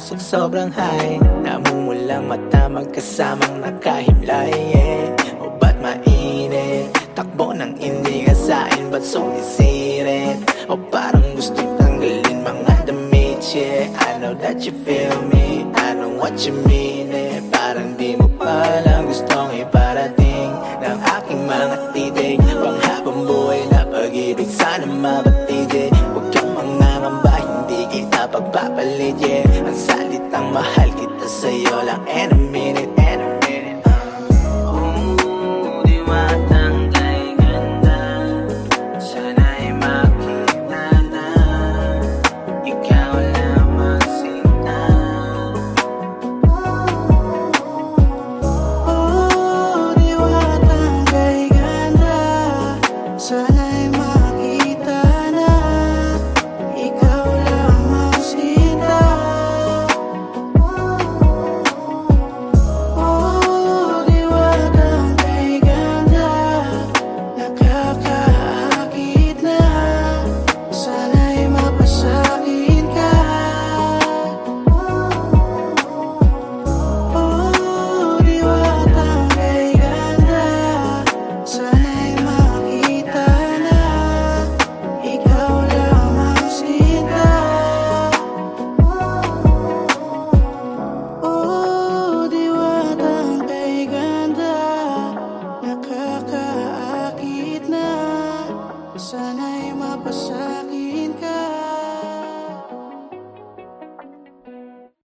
puso't sobrang high. Namumulang mata magkasamang nakahimlay, yeah. O ba't mainit? Takbo ng hindi kasain, ba't sumisirit? O parang gusto'y tanggalin mga damit, yeah. I know that you feel me, I know what you mean, eh. Parang di mo palang gustong iparating ng aking mga titig. Panghabang buhay na pag-ibig sana mabatid, eh. Huwag kang mangangamba, hindi kita pagpapalit, yeah. Ang salitang mahal